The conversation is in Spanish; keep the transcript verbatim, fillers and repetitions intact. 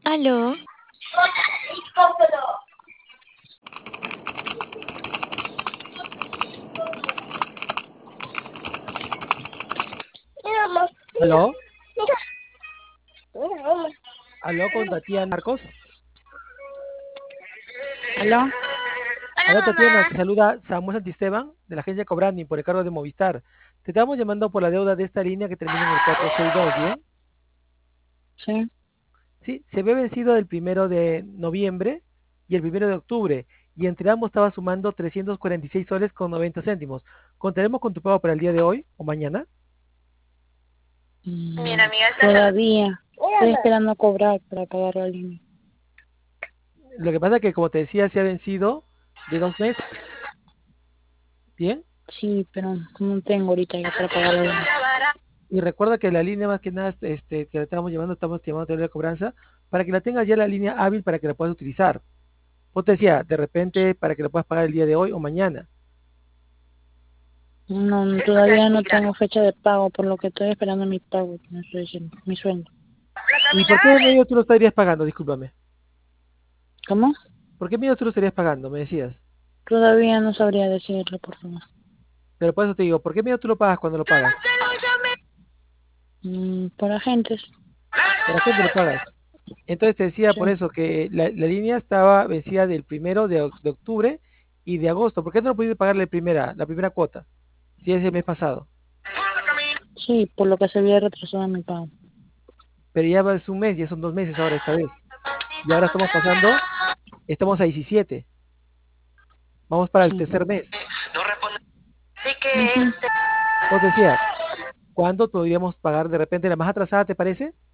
¿Aló? ¿Aló? ¿Aló con Tatiana Marcos? ¿Aló? Hola Tatiana, te saluda Samuel Santisteban de la agencia Cobrani por el cargo de Movistar. Te estamos llamando por la deuda de esta línea que termina en el cuatro seis dos, ¿bien? Sí. Sí, se ve vencido el primero de noviembre y el primero de octubre, y entre ambos estaba sumando trescientos cuarenta y seis soles con noventa céntimos. ¿Contaremos con tu pago para el día de hoy o mañana? Mm, todavía. Estoy esperando a cobrar para pagar la línea. Lo que pasa es que, como te decía, se ha vencido de dos meses. ¿Bien? Sí, pero no tengo ahorita ya para pagar la línea. Y recuerda que la línea más que nada, este, que la estamos llevando, estamos llamando de cobranza, para que la tengas ya la línea hábil para que la puedas utilizar. Vos te decía, de repente, para que la puedas pagar el día de hoy o mañana. No, no, todavía no tengo fecha de pago, por lo que estoy esperando mi pago, me estoy diciendo, mi sueldo. ¿Y por qué medio tú lo estarías pagando? Discúlpame. ¿Cómo? ¿Por qué medio tú lo estarías pagando? Me decías. Todavía no sabría decirlo, por favor. Pero por eso te digo, ¿por qué medio tú lo pagas cuando lo pagas? Mm, por agentes. ¿Por la gente lo pagas? Entonces te decía por Sí. eso que la, la línea estaba vencida del primero de, oc- de octubre y de agosto. ¿Por qué no lo pudiste pagar la primera, la primera cuota? Si es el mes pasado. Sí, por lo que se había retrasado mi pago. Pero ya va- es un mes, ya son dos meses ahora esta vez. Y ahora estamos pasando, estamos a diecisiete. Vamos para el Sí. tercer mes. Ujú. Os decía, ¿cuándo podríamos pagar de repente la más atrasada, te parece?